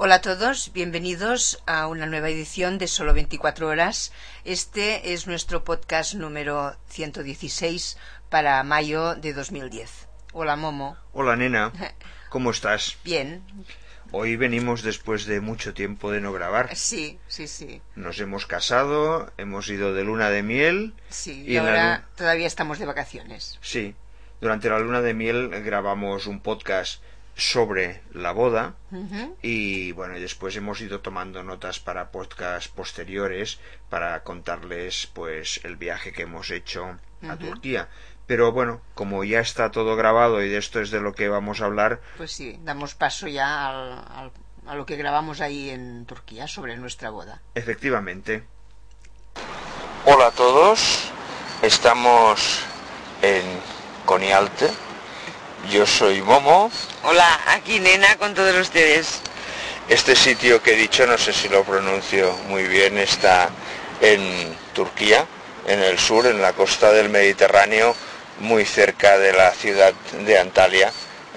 Hola a todos, bienvenidos a una nueva edición de Solo 24 horas. Este es nuestro podcast número 116 para mayo de 2010. Hola Momo. Hola nena, ¿cómo estás? Bien. Hoy venimos después de mucho tiempo de no grabar. Sí. Nos hemos casado, hemos ido de luna de miel. Sí, y ahora todavía estamos de vacaciones. Sí, durante la luna de miel grabamos un podcast sobre la boda. Y bueno, y después hemos ido tomando notas para podcasts posteriores para contarles pues el viaje que hemos hecho a Turquía. Pero bueno, como ya está todo grabado y de esto es de lo que vamos a hablar, pues sí, damos paso ya a lo que grabamos ahí en Turquía sobre nuestra boda. Efectivamente. Hola a todos, estamos en Konyaaltı. Yo soy Momo. Hola, aquí Nena con todos ustedes. Este sitio que he dicho, no sé si lo pronuncio muy bien, está en Turquía, en el sur, en la costa del Mediterráneo, muy cerca de la ciudad de Antalya.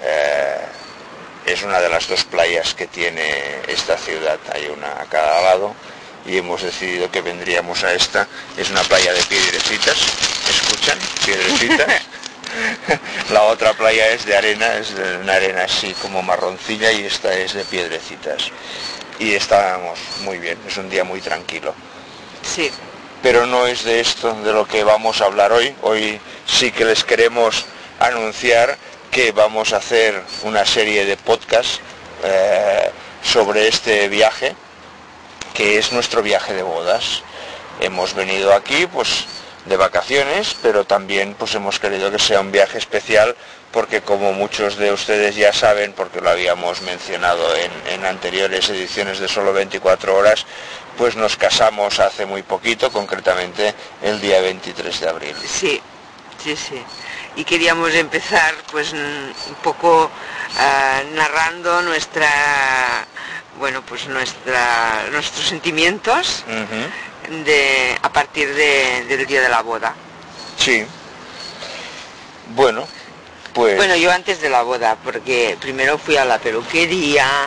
Es una de las dos playas que tiene esta ciudad, hay una a cada lado, y hemos decidido que vendríamos a esta. Es una playa de piedrecitas, ¿escuchan? Piedrecitas. La otra playa es de arena, es de una arena así como marroncilla, y esta es de piedrecitas. Y estábamos muy bien, es un día muy tranquilo. Sí. Pero no es de esto de lo que vamos a hablar hoy. Hoy sí que les queremos anunciar que vamos a hacer una serie de podcasts sobre este viaje, que es nuestro viaje de bodas. Hemos venido aquí pues de vacaciones, pero también pues hemos querido que sea un viaje especial porque, como muchos de ustedes ya saben, porque lo habíamos mencionado en anteriores ediciones de Solo 24 horas, pues nos casamos hace muy poquito, concretamente el día 23 de abril. Sí. Y queríamos empezar pues un poco narrando nuestros sentimientos a partir del día de la boda. Sí. Bueno, pues... Bueno, yo antes de la boda, porque primero fui a la peluquería,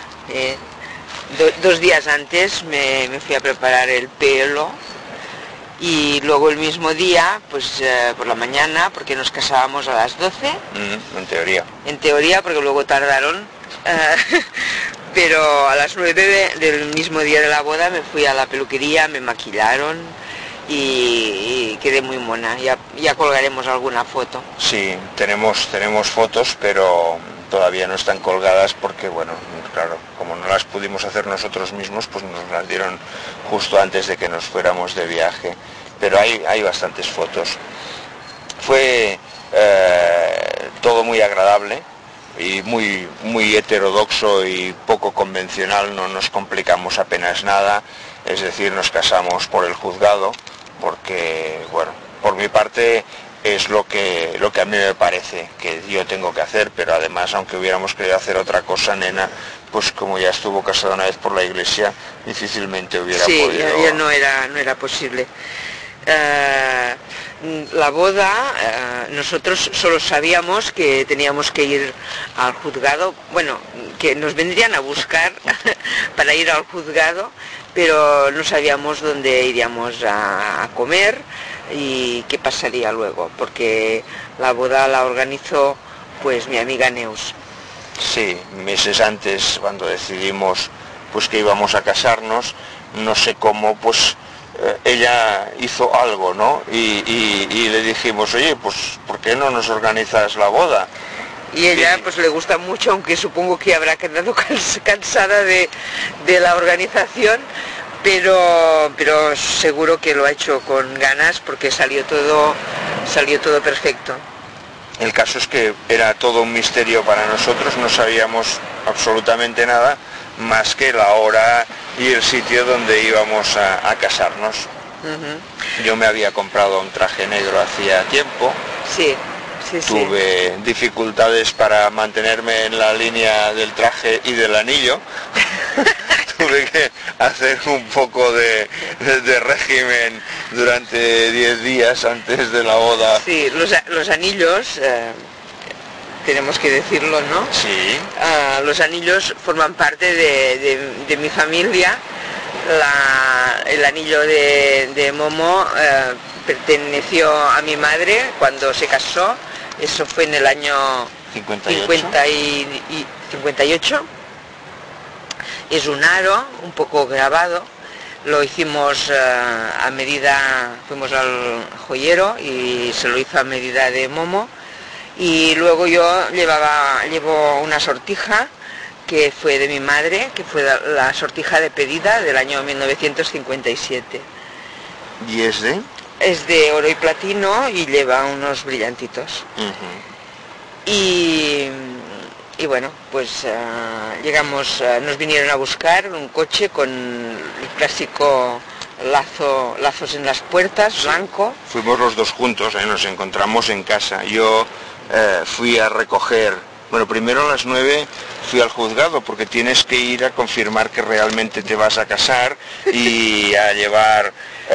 2 días antes me fui a preparar el pelo, y luego el mismo día, pues por la mañana, porque nos casábamos a las 12. En teoría. En teoría, porque luego tardaron, pero a las 9 del mismo día de la boda me fui a la peluquería, me maquillaron y quedé muy mona. Ya colgaremos alguna foto. Sí, tenemos fotos, pero todavía no están colgadas porque, bueno, claro, como no las pudimos hacer nosotros mismos, pues nos las dieron justo antes de que nos fuéramos de viaje. Pero hay bastantes fotos. Fue todo muy agradable y muy heterodoxo y poco convencional, no nos complicamos apenas nada, es decir, nos casamos por el juzgado, porque, bueno, por mi parte es lo que a mí me parece que yo tengo que hacer, pero además, aunque hubiéramos querido hacer otra cosa, nena, pues como ya estuvo casada una vez por la iglesia, difícilmente hubiera podido... Sí, ya no era posible. La boda, nosotros solo sabíamos que teníamos que ir al juzgado, bueno, que nos vendrían a buscar para ir al juzgado, pero no sabíamos dónde iríamos a comer y qué pasaría luego, porque la boda la organizó pues mi amiga Neus. Sí, meses antes, cuando decidimos pues que íbamos a casarnos, no sé cómo, pues ella hizo algo, ¿no? Y le dijimos, oye, pues ¿por qué no nos organizas la boda? Y ella pues le gusta mucho, aunque supongo que habrá quedado cansada de la organización, pero seguro que lo ha hecho con ganas porque salió todo perfecto. El caso es que era todo un misterio para nosotros, no sabíamos absolutamente nada más que la hora y el sitio donde íbamos a casarnos. Yo me había comprado un traje negro hacía tiempo. Sí. Tuve dificultades para mantenerme en la línea del traje y del anillo. Tuve que hacer un poco de régimen durante 10 días antes de la boda. Sí, los anillos tenemos que decirlo, ¿no? Sí. Los anillos forman parte de mi familia. El anillo de Momo perteneció a mi madre cuando se casó. Eso fue en el año 58. Es un aro un poco grabado. Lo hicimos a medida, fuimos al joyero y se lo hizo a medida de Momo. Y luego yo llevo una sortija que fue de mi madre, que fue la sortija de pedida del año 1957. ¿Y es de? Es de oro y platino y lleva unos brillantitos. Y bueno, pues llegamos, nos vinieron a buscar un coche con el clásico lazos en las puertas, blanco. Fuimos los dos juntos, nos encontramos en casa. Yo fui a recoger, bueno, primero a las 9 fui al juzgado porque tienes que ir a confirmar que realmente te vas a casar y a llevar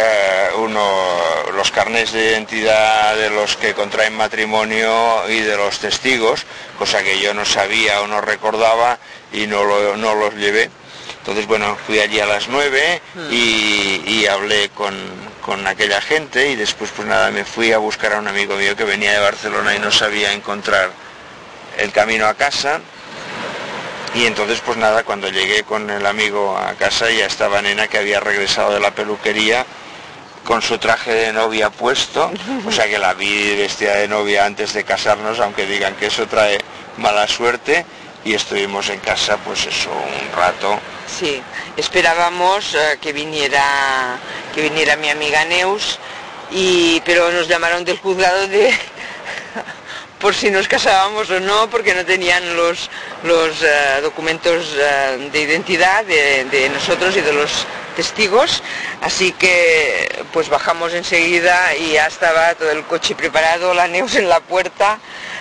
los carnés de identidad de los que contraen matrimonio y de los testigos, cosa que yo no sabía o no recordaba y no los llevé. Entonces, bueno, fui allí a las 9 y hablé con aquella gente y después, pues nada, me fui a buscar a un amigo mío que venía de Barcelona y no sabía encontrar el camino a casa. Y entonces, pues nada, cuando llegué con el amigo a casa ya estaba Nena, que había regresado de la peluquería con su traje de novia puesto, o sea que la vi vestida de novia antes de casarnos, aunque digan que eso trae mala suerte, y estuvimos en casa pues eso, un rato. Sí, esperábamos que viniera mi amiga Neus, pero nos llamaron del juzgado por si nos casábamos o no, porque no tenían los documentos de identidad de nosotros y de los testigos, así que pues bajamos enseguida y ya estaba todo el coche preparado, la Neus en la puerta,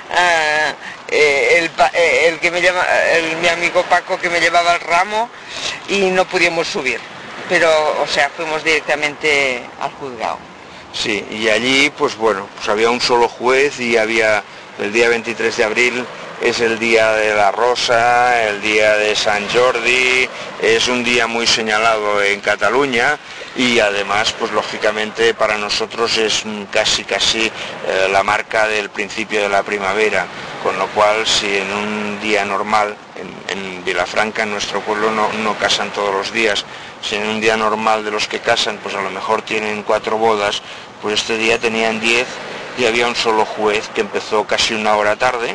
mi amigo Paco que me llevaba el ramo, y no pudimos subir, pero o sea, fuimos directamente al juzgado. Sí, y allí pues bueno, pues había un solo juez y había el día 23 de abril es el día de la Rosa, el día de Sant Jordi, es un día muy señalado en Cataluña y además pues lógicamente para nosotros es casi la marca del principio de la primavera, con lo cual si en un día normal, en Vilafranca, en nuestro pueblo no casan todos los días, si en un día normal de los que casan pues a lo mejor tienen 4 bodas, pues este día tenían 10 y había un solo juez que empezó casi una hora tarde.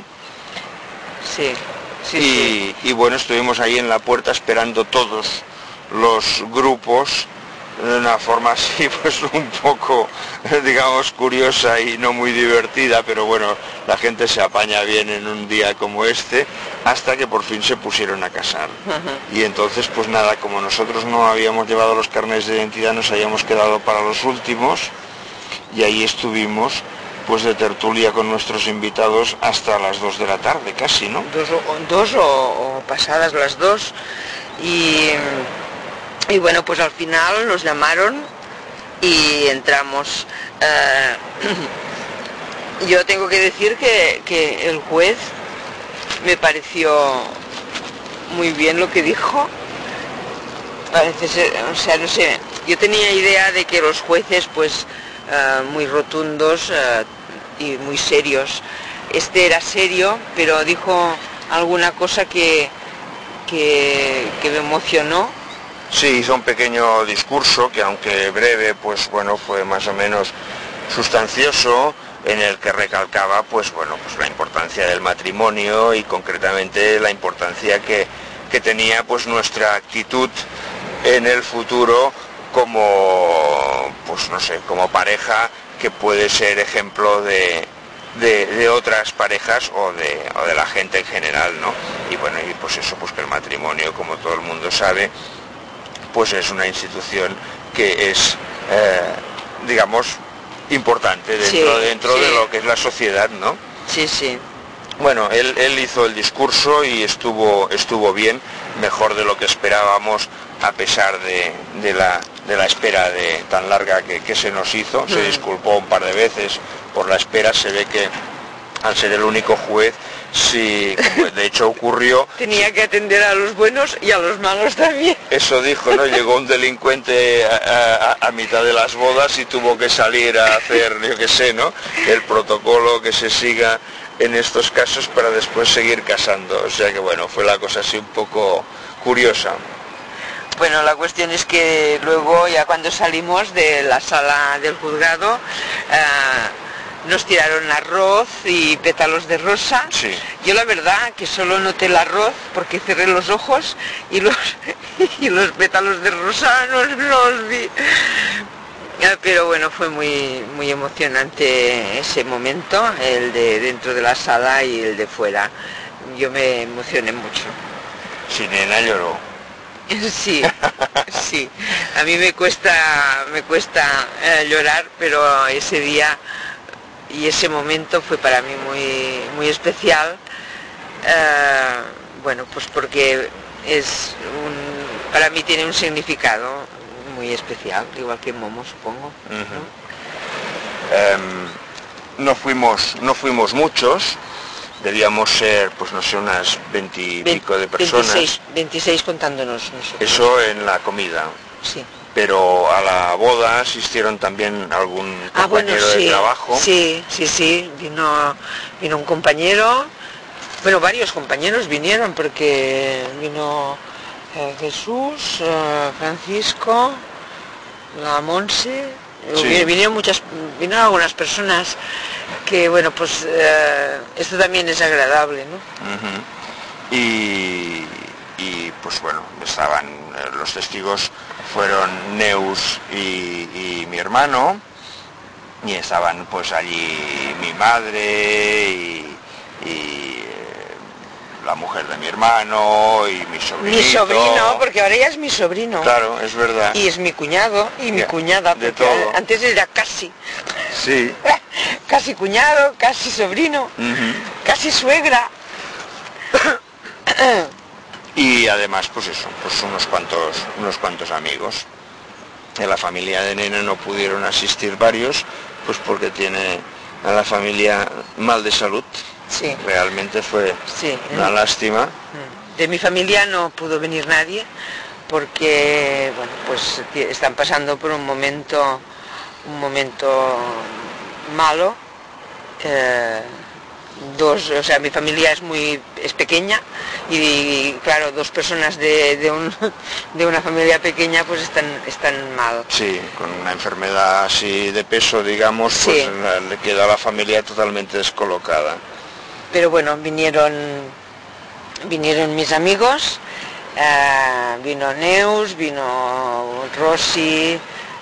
Sí. Y bueno, estuvimos ahí en la puerta esperando todos los grupos de una forma así pues un poco, digamos, curiosa y no muy divertida, pero bueno, la gente se apaña bien en un día como este, hasta que por fin se pusieron a casar. Y entonces pues nada, como nosotros no habíamos llevado los carnets de identidad, nos habíamos quedado para los últimos y ahí estuvimos pues de tertulia con nuestros invitados hasta las 2 de la tarde casi, ¿no? Dos o pasadas las 2 y bueno, pues al final nos llamaron y entramos. Yo tengo que decir que el juez me pareció muy bien lo que dijo. Parece ser, o sea, no sé, yo tenía idea de que los jueces pues muy rotundos y muy serios. Este era serio, pero dijo alguna cosa que me emocionó. Sí, hizo un pequeño discurso que aunque breve, pues bueno, fue más o menos sustancioso, en el que recalcaba pues bueno, pues la importancia del matrimonio y concretamente la importancia que tenía pues nuestra actitud en el futuro como, pues no sé, como pareja que puede ser ejemplo de otras parejas o de la gente en general, ¿no? Y bueno, y pues eso, pues que el matrimonio, como todo el mundo sabe, pues es una institución que es, digamos, importante dentro de lo que es la sociedad, ¿no? Sí, sí. Bueno, él hizo el discurso y estuvo bien, mejor de lo que esperábamos, a pesar de la espera tan larga que se nos hizo. Se disculpó un par de veces por la espera, se ve que al ser el único juez, sí, como de hecho ocurrió. Tenía que atender a los buenos y a los malos también. Eso dijo, ¿no? Llegó un delincuente a mitad de las bodas y tuvo que salir a hacer, yo qué sé, ¿no? El protocolo que se siga en estos casos para después seguir casando. O sea que bueno, fue la cosa así un poco curiosa. Bueno, la cuestión es que luego, ya cuando salimos de la sala del juzgado, nos tiraron arroz y pétalos de rosa. Sí. Yo la verdad que solo noté el arroz porque cerré los ojos y los pétalos de rosa no los vi. Pero bueno, fue muy emocionante ese momento, el de dentro de la sala y el de fuera. Yo me emocioné mucho. Sí, nena lloró. Sí, sí. A mí me cuesta llorar, pero ese día y ese momento fue para mí muy especial. Bueno, pues porque para mí tiene un significado muy especial, igual que Momo, supongo. No fuimos muchos. Debíamos ser, pues no sé, unas 20 y pico de personas. 26 contándonos nosotros. Eso en la comida. Sí. Pero a la boda asistieron también algún compañero de trabajo. Sí. Vino un compañero. Bueno, varios compañeros vinieron porque vino Jesús, Francisco, la Monse. Sí. Vinieron algunas personas que, bueno, pues esto también es agradable, ¿no? Y pues bueno, estaban los testigos, fueron Neus y mi hermano, y estaban pues allí mi madre y la mujer de mi hermano y mi sobrinito. Mi sobrino, porque ahora ya es mi sobrino. Claro, es verdad. Y es mi cuñado y mi cuñada, de todo. Antes era casi. Sí. Casi cuñado, casi sobrino, casi suegra. Y además, pues eso, pues unos cuantos amigos. En la familia de Nena no pudieron asistir varios, pues porque tiene a la familia mal de salud. Sí. Realmente fue una lástima. De mi familia no pudo venir nadie porque, bueno, pues están pasando por un momento malo. Mi familia es pequeña y claro, dos personas de una familia pequeña pues están mal. Sí, con una enfermedad así de peso, digamos, pues le queda a la familia totalmente descolocada. Pero bueno, vinieron mis amigos, vino Neus, vino Rosy,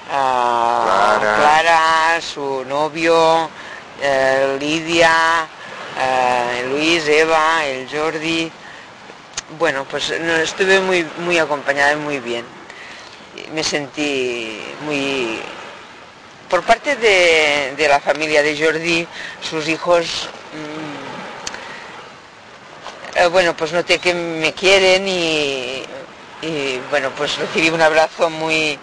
Clara, su novio, Lidia, Luis, Eva, el Jordi. Bueno, pues estuve muy acompañada y muy bien. Me sentí muy... Por parte de la familia de Jordi, sus hijos... bueno, pues noté que me quieren y bueno, pues recibí un abrazo muy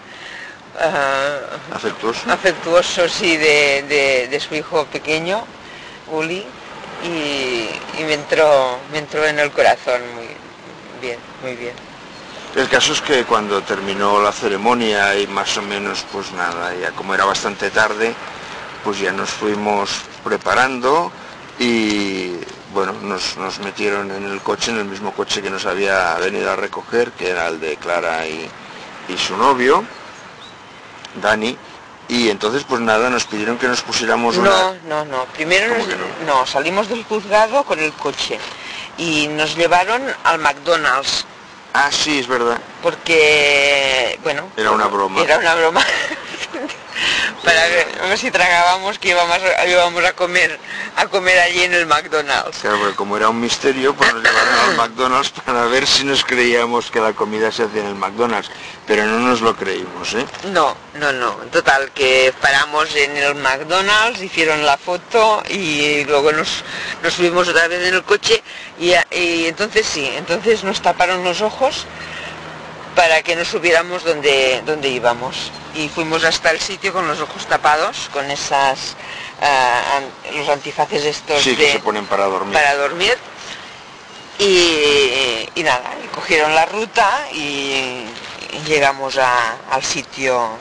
afectuoso sí, de su hijo pequeño, Uli, y me entró en el corazón muy bien. El caso es que cuando terminó la ceremonia y más o menos pues nada, ya como era bastante tarde, pues ya nos fuimos preparando y bueno, nos metieron en el coche, en el mismo coche que nos había venido a recoger, que era el de Clara y su novio, Dani, y entonces pues nada, nos pidieron que nos pusiéramos una... No, primero no, salimos del juzgado con el coche y nos llevaron al McDonald's. Ah, sí, es verdad. Porque, bueno... Era una broma. Para ver si tragábamos, que íbamos a comer allí en el McDonald's. Claro, porque como era un misterio, pues nos llevaron al McDonald's para ver si nos creíamos que la comida se hacía en el McDonald's, pero no nos lo creímos, ¿eh? No, total, que paramos en el McDonald's, hicieron la foto y luego nos subimos otra vez en el coche y entonces nos taparon los ojos para que no supiéramos dónde íbamos. Y fuimos hasta el sitio con los ojos tapados, con esas los antifaces estos sí, que se ponen para dormir. Y nada, y cogieron la ruta y llegamos al sitio.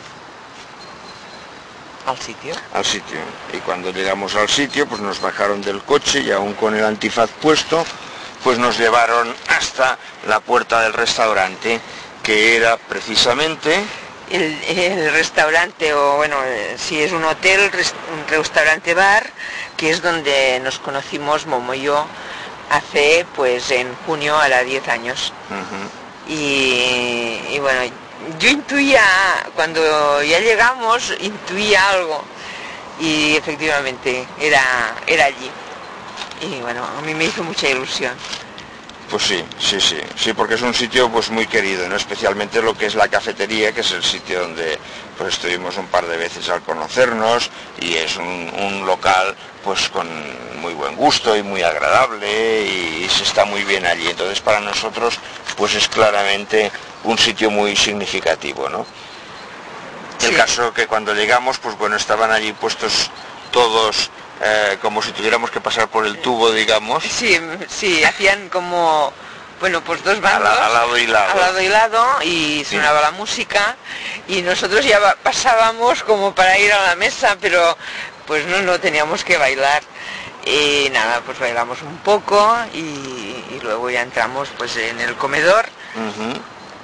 Y cuando llegamos al sitio, pues nos bajaron del coche y aún con el antifaz puesto, pues nos llevaron hasta la puerta del restaurante, que era precisamente el restaurante, o bueno, si es un hotel, un restaurante bar, que es donde nos conocimos Momo y yo hace, pues en junio hará 10 años. Uh-huh. Y bueno, yo intuía, cuando ya llegamos, intuía algo, y efectivamente era allí. Y bueno, a mí me hizo mucha ilusión. Pues sí, porque es un sitio pues muy querido, ¿no? Especialmente lo que es la cafetería, que es el sitio donde pues estuvimos un par de veces al conocernos, y es un local pues con muy buen gusto y muy agradable, y se está muy bien allí. Entonces para nosotros pues es claramente un sitio muy significativo, ¿no? Sí. El caso que cuando llegamos, pues bueno, estaban allí puestos todos como si tuviéramos que pasar por el tubo, digamos. Sí, hacían como, bueno, pues dos bandos, al lado y lado, y sonaba la música, y nosotros ya pasábamos como para ir a la mesa, pero pues no teníamos que bailar. Y nada, pues bailamos un poco y luego ya entramos pues en el comedor. Uh-huh.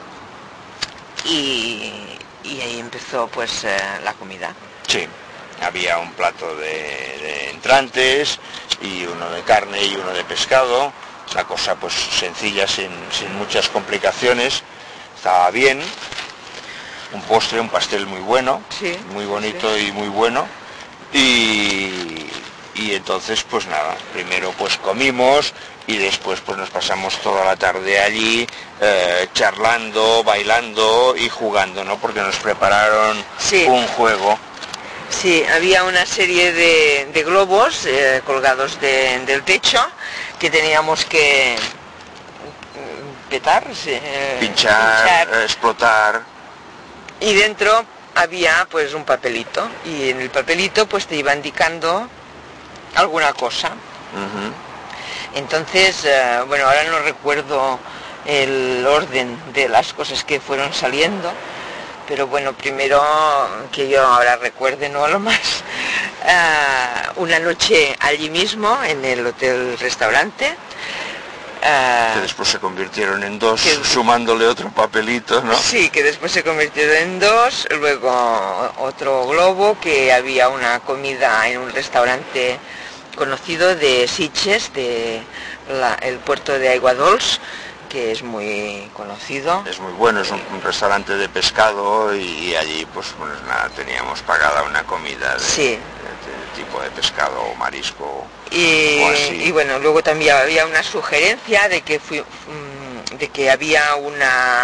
Y ahí empezó pues la comida. Sí. Había un plato de entrantes, y uno de carne y uno de pescado, una cosa pues sencilla, sin muchas complicaciones. Estaba bien. Un postre, un pastel muy bueno, sí, muy bonito, sí. Y muy bueno. Y entonces pues nada, primero pues comimos, y después pues nos pasamos toda la tarde allí charlando, bailando y jugando, ¿no? Porque nos prepararon un juego. Sí, había una serie de globos colgados del techo que teníamos que petar, pinchar, explotar. Y dentro había pues un papelito, y en el papelito pues te iba indicando alguna cosa. Uh-huh. Entonces, bueno, ahora no recuerdo el orden de las cosas que fueron saliendo, pero bueno, primero que yo ahora recuerde, no lo más, una noche allí mismo en el hotel restaurante, que después se convirtieron en dos, sumándole otro papelito, ¿no? Sí, que después se convirtieron en dos, luego otro globo, que había una comida en un restaurante conocido de Sitges, el puerto de Aiguadols, que es muy conocido. Es muy bueno, es un restaurante de pescado, y allí pues nada, teníamos pagada una comida de tipo de pescado o marisco. Y bueno, luego también había una sugerencia de que había un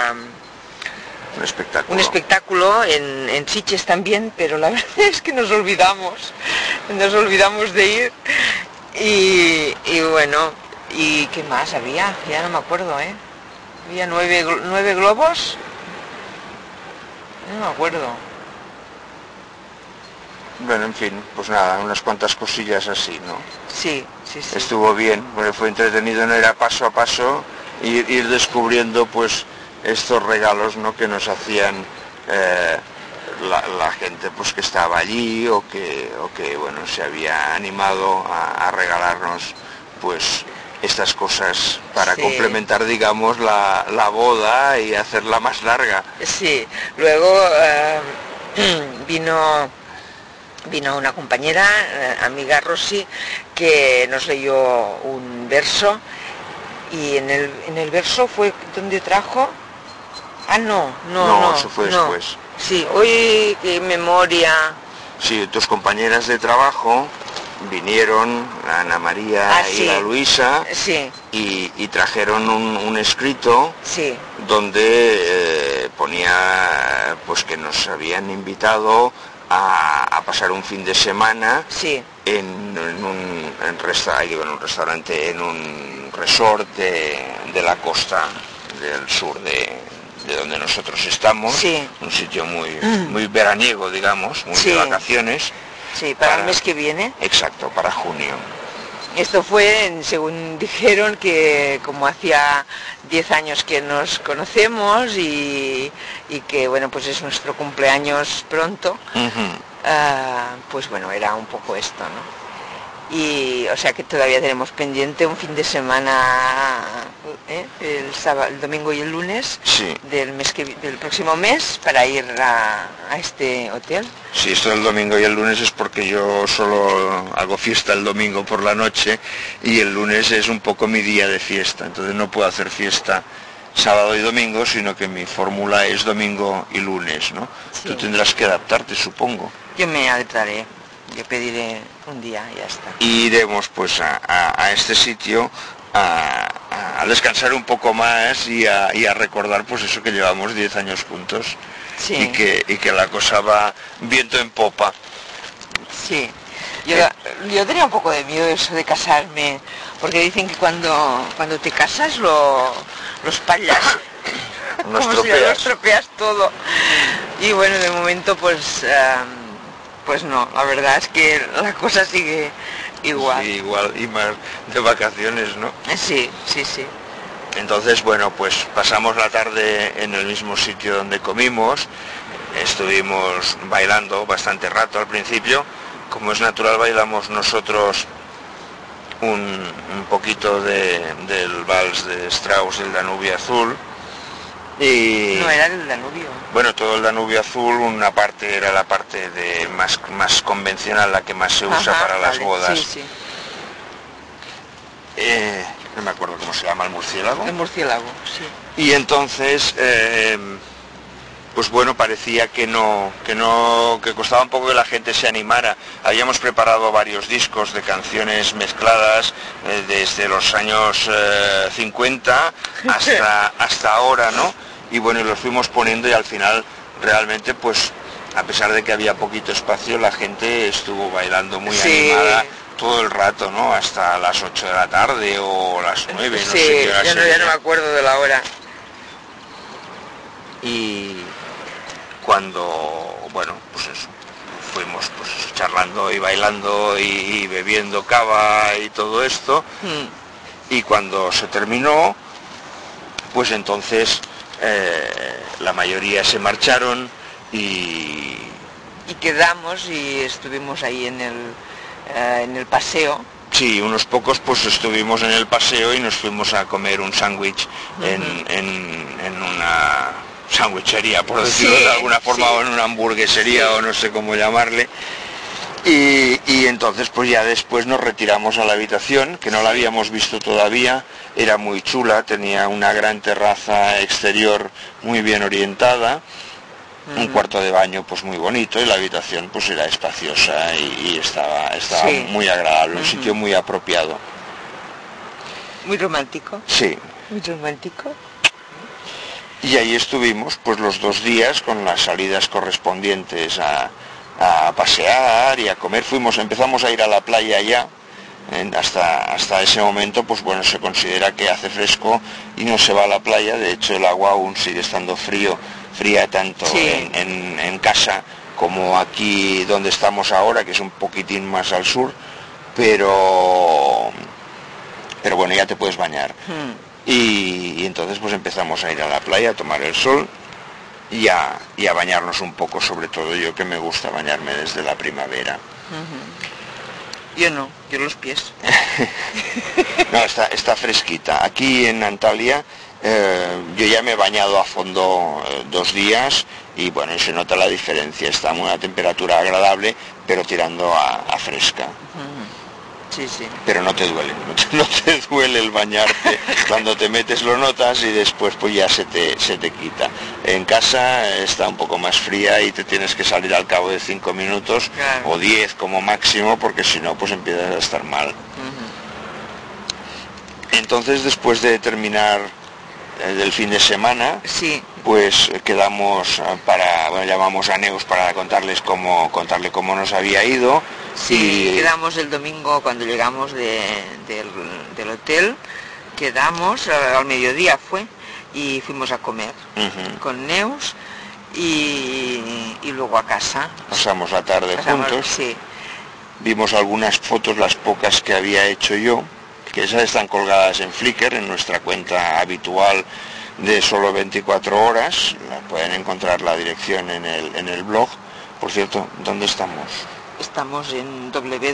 espectáculo en Sitges también, pero la verdad es que nos olvidamos de ir, y bueno, ¿y qué más había? Ya no me acuerdo, había 9 globos, no me acuerdo. Bueno, en fin, pues nada, unas cuantas cosillas así, ¿no? Sí. Estuvo bien, porque fue entretenido, no era paso a paso ir descubriendo pues estos regalos, ¿no?, que nos hacían la gente pues que estaba allí, o que bueno, se había animado a regalarnos pues estas cosas para complementar, digamos, la boda y hacerla más larga. Sí, luego vino una compañera, amiga Rosy, que nos leyó un verso, y en el verso fue donde trajo... No, eso fue después. Sí, hoy qué memoria. Sí, tus compañeras de trabajo vinieron, Ana María y la Luisa, y trajeron un escrito donde ponía pues que nos habían invitado a pasar un fin de semana en un restaurante, en un resort de la costa del sur de donde nosotros estamos, sí. Un sitio muy veraniego, digamos, muy de vacaciones. Sí, para el mes que viene. Exacto, para junio. Esto fue, según dijeron, que como hacía 10 años que nos conocemos y que, bueno, pues es nuestro cumpleaños pronto, pues bueno, era un poco esto, ¿no? Y o sea que todavía tenemos pendiente un fin de semana, el sábado, el domingo y el lunes del próximo mes para ir a este hotel. Sí, esto del domingo y el lunes es porque yo solo hago fiesta el domingo por la noche y el lunes es un poco mi día de fiesta, entonces no puedo hacer fiesta sábado y domingo, sino que mi fórmula es domingo y lunes, ¿no? Sí. Tú tendrás que adaptarte, supongo. Yo me adaptaré. Yo pediré un día y ya está. Y iremos pues a este sitio a descansar un poco más y a recordar pues eso que llevamos 10 años juntos. Sí. y que la cosa va viento en popa. Sí. Yo tenía un poco de miedo eso de casarme, porque dicen que cuando te casas lo espallas. Lo estropeas todo. Y bueno, de momento pues no, la verdad es que la cosa sigue igual. Sí, igual y más de vacaciones, ¿no? Sí. Entonces, bueno, pues pasamos la tarde en el mismo sitio donde comimos, estuvimos bailando bastante rato al principio, como es natural bailamos nosotros un poquito del vals de Strauss, el Danubio Azul. Y no era el Danubio. Bueno, todo el Danubio Azul, una parte era la parte de más convencional, la que más se usa para las bodas. Sí. No me acuerdo cómo se llama, el murciélago. El murciélago, sí. Y entonces, pues bueno, parecía que costaba un poco que la gente se animara. Habíamos preparado varios discos de canciones mezcladas desde los años 50 hasta ahora, ¿no? Y bueno, y los fuimos poniendo y al final realmente pues a pesar de que había poquito espacio, la gente estuvo bailando muy animada todo el rato, ¿no? Hasta las 8 de la tarde o las 9, no sé qué hora sería. Ya no me acuerdo de la hora. Y cuando, bueno, pues eso, fuimos pues charlando y bailando y bebiendo cava y todo esto, y cuando se terminó, pues entonces la mayoría se marcharon y quedamos y estuvimos ahí en el paseo. Sí, unos pocos pues estuvimos en el paseo y nos fuimos a comer un sándwich en una sandwichería, por decirlo de alguna forma, o en una hamburguesería o no sé cómo llamarle. Y entonces pues ya después nos retiramos a la habitación, que no la habíamos visto todavía, era muy chula, tenía una gran terraza exterior muy bien orientada, un cuarto de baño pues muy bonito y la habitación pues era espaciosa y estaba muy agradable, un sitio muy apropiado. Muy romántico. Sí. Muy romántico. Y ahí estuvimos pues los 2 días con las salidas correspondientes a pasear y a comer. Empezamos a ir a la playa ya. Hasta ese momento pues bueno, se considera que hace fresco y no se va a la playa, de hecho el agua aún sigue estando fría tanto en casa como aquí donde estamos ahora, que es un poquitín más al sur, pero bueno, ya te puedes bañar. Y entonces pues empezamos a ir a la playa a tomar el sol y a bañarnos un poco, sobre todo yo que me gusta bañarme desde la primavera. Yo no, yo los pies. No, está fresquita. Aquí en Antalya yo ya me he bañado a fondo 2 días y bueno, se nota la diferencia. Está a una temperatura agradable, pero tirando a fresca. Sí. Pero no te duele, no te duele el bañarte. Cuando te metes lo notas y después pues ya se te quita. En casa está un poco más fría y te tienes que salir al cabo de 5 minutos o 10 como máximo, porque si no pues empiezas a estar mal. Entonces después de terminar del fin de semana, pues quedamos llamamos a Neus para contarle cómo nos había ido. Quedamos el domingo cuando llegamos del hotel, quedamos al mediodía y fuimos a comer con Neus y luego a casa. Pasamos la tarde juntos. Sí. Vimos algunas fotos, las pocas que había hecho yo, que esas están colgadas en Flickr, en nuestra cuenta habitual de Solo 24 horas. Pueden encontrar la dirección en el blog. Por cierto, ¿dónde estamos? Estamos en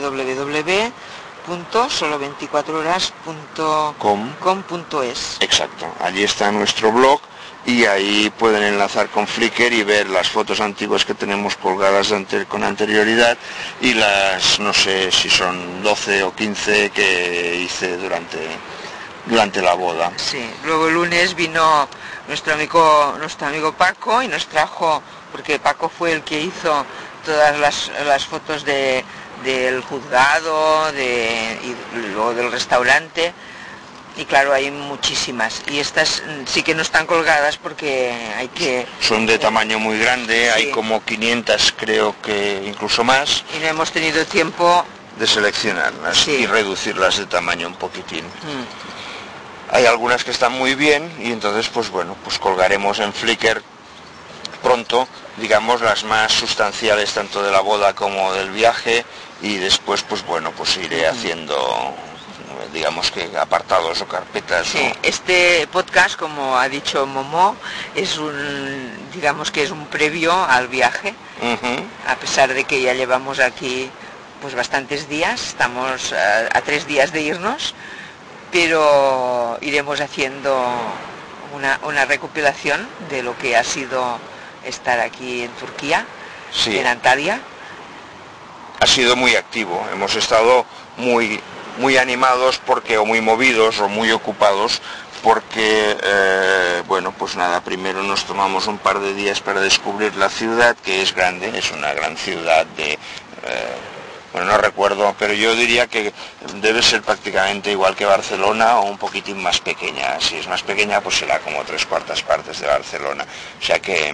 www.solo24horas.com.es. Exacto, allí está nuestro blog y ahí pueden enlazar con Flickr y ver las fotos antiguas que tenemos colgadas con anterioridad y las, no sé si son 12 o 15 que hice durante la boda. Sí, luego el lunes vino nuestro amigo Paco y nos trajo, porque Paco fue el que hizo todas las fotos del juzgado y luego del restaurante, y claro, hay muchísimas y estas sí que no están colgadas porque son de tamaño muy grande, sí. Hay como 500, creo que incluso más, y no hemos tenido tiempo de seleccionarlas, sí, y reducirlas de tamaño un poquitín. Hay algunas que están muy bien y entonces pues bueno, pues colgaremos en Flickr pronto, digamos, las más sustanciales tanto de la boda como del viaje, y después pues bueno, pues iré haciendo, digamos, que apartados o carpetas. Sí, ¿no? Este podcast, como ha dicho Momo, digamos que es un previo al viaje, a pesar de que ya llevamos aquí pues bastantes días, estamos a 3 días de irnos, pero iremos haciendo una recopilación de lo que ha sido estar aquí en Turquía, sí, en Antalya. Ha sido muy activo, hemos estado muy animados o muy movidos o muy ocupados porque, bueno, pues nada, primero nos tomamos un par de días para descubrir la ciudad, que es grande, es una gran ciudad bueno, no recuerdo, pero yo diría que debe ser prácticamente igual que Barcelona o un poquitín más pequeña. Si es más pequeña, pues será como 3/4 partes de Barcelona. O sea que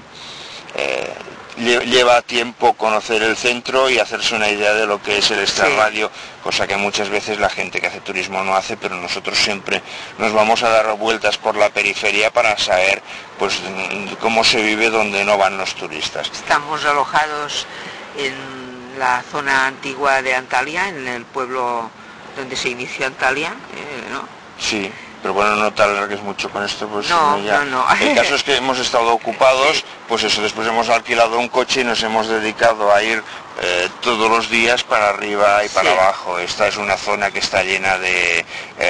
lleva tiempo conocer el centro y hacerse una idea de lo que es el extrarradio, sí, cosa que muchas veces la gente que hace turismo no hace, pero nosotros siempre nos vamos a dar vueltas por la periferia para saber pues cómo se vive donde no van los turistas. Estamos alojados en la zona antigua de Antalya, en el pueblo donde se inició Antalya, ¿no? Sí, pero bueno, no te alargues mucho con esto, pues no. El caso es que hemos estado ocupados, sí, pues eso, después hemos alquilado un coche y nos hemos dedicado a ir todos los días para arriba y para abajo. Esta es una zona que está llena de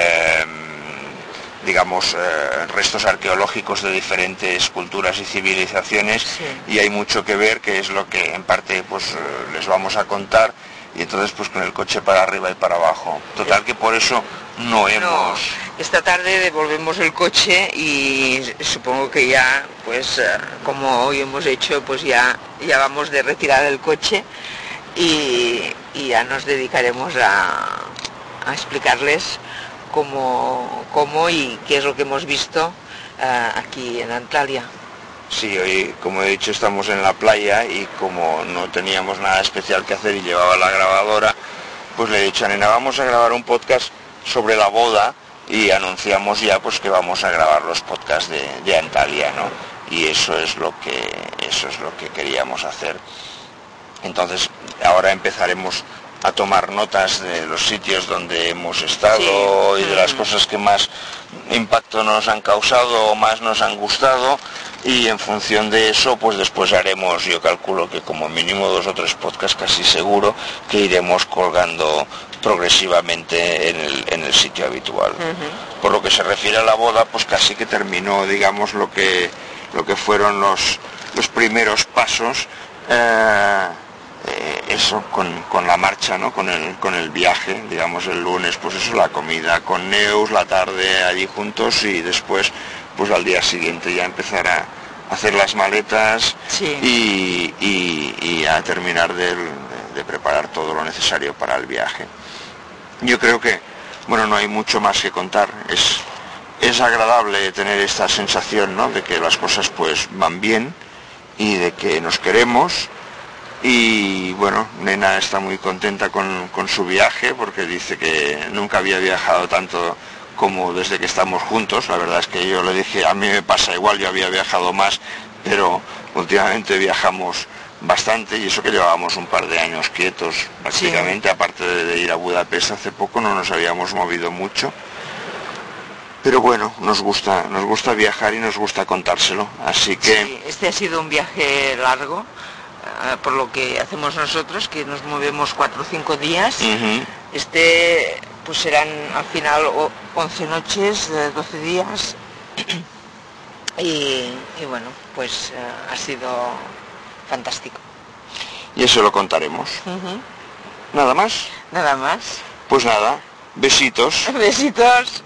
digamos, restos arqueológicos de diferentes culturas y civilizaciones, sí, y hay mucho que ver, que es lo que en parte pues les vamos a contar, y entonces pues con el coche para arriba y para abajo. Total que por eso no hemos... Esta tarde devolvemos el coche y supongo que ya, pues como hoy hemos hecho, pues ya vamos de retirar el coche y ya nos dedicaremos a explicarles cómo y qué es lo que hemos visto aquí en Antalya. Sí, hoy, como he dicho, estamos en la playa y como no teníamos nada especial que hacer y llevaba la grabadora, pues le he dicho a Nena, vamos a grabar un podcast sobre la boda, y anunciamos ya pues que vamos a grabar los podcasts de Antalya, ¿no? Y eso es lo que queríamos hacer. Entonces, ahora empezaremos a tomar notas de los sitios donde hemos estado, sí, y de las cosas que más impacto nos han causado o más nos han gustado, y en función de eso pues después haremos, yo calculo que como mínimo 2 o 3 podcasts, casi seguro que iremos colgando progresivamente en el sitio habitual. Por lo que se refiere a la boda, pues casi que terminó, digamos, lo que fueron los primeros pasos, eso con la marcha, ¿no? Con el viaje, digamos, el lunes, pues eso, la comida con Neus, la tarde allí juntos, y después pues al día siguiente ya empezar a hacer las maletas, sí, y a terminar de preparar todo lo necesario para el viaje. Yo creo que, bueno, no hay mucho más que contar. Es agradable tener esta sensación, ¿no?, de que las cosas pues van bien y de que nos queremos. Y bueno, Nena está muy contenta con su viaje, porque dice que nunca había viajado tanto como desde que estamos juntos. La verdad es que yo le dije, a mí me pasa igual, yo había viajado más, pero últimamente viajamos bastante, y eso que llevábamos un par de años quietos prácticamente, sí. Aparte de ir a Budapest hace poco, no nos habíamos movido mucho. Pero bueno, nos gusta viajar y nos gusta contárselo, así que... Sí, este ha sido un viaje largo, por lo que hacemos nosotros, que nos movemos 4 o 5 días. Este pues serán al final 11 noches, 12 días, y bueno, pues ha sido fantástico. Y eso lo contaremos. ¿Nada más? Nada más. Pues nada, besitos. Besitos.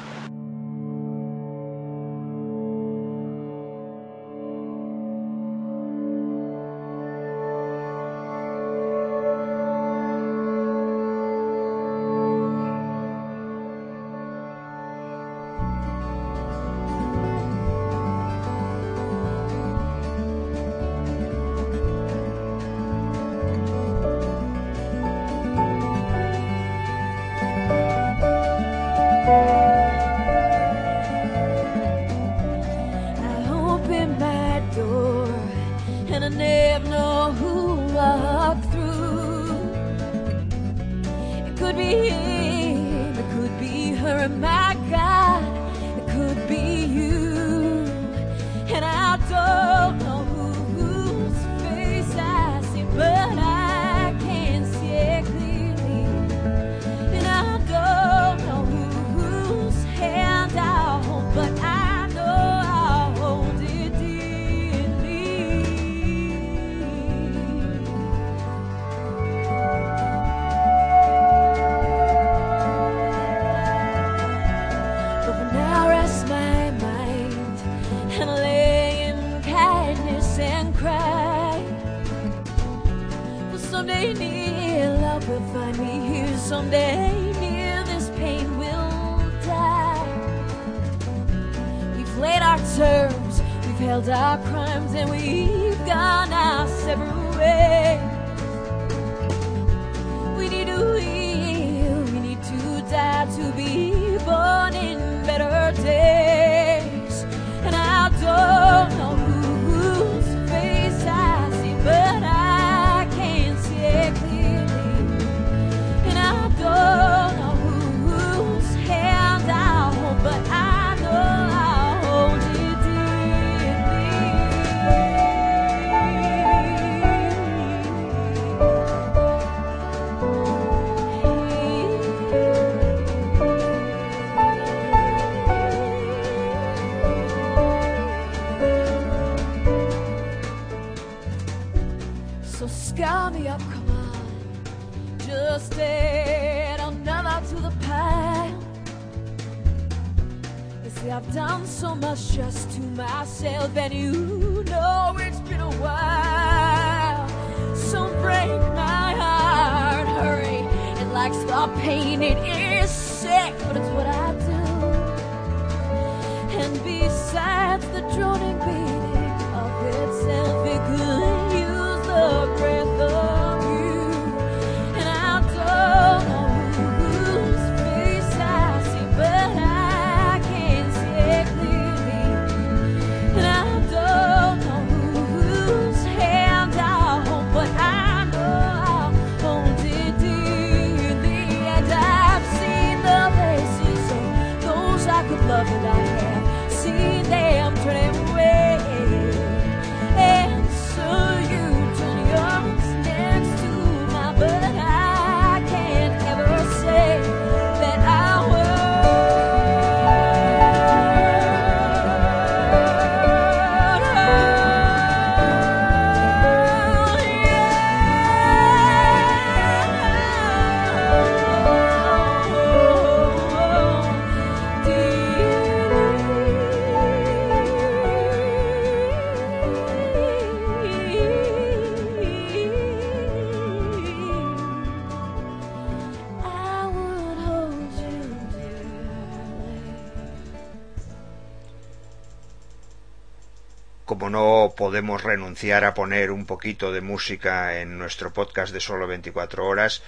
Como no podemos renunciar a poner un poquito de música en nuestro podcast de Solo 24 horas,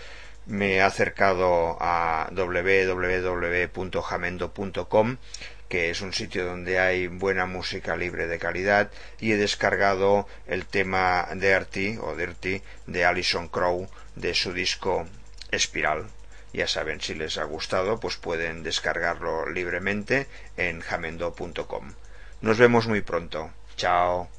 me he acercado a www.jamendo.com, que es un sitio donde hay buena música libre de calidad, y he descargado el tema Dirty de Alison Krauss de su disco Espiral. Ya saben, si les ha gustado, pues pueden descargarlo libremente en jamendo.com. Nos vemos muy pronto. Chao.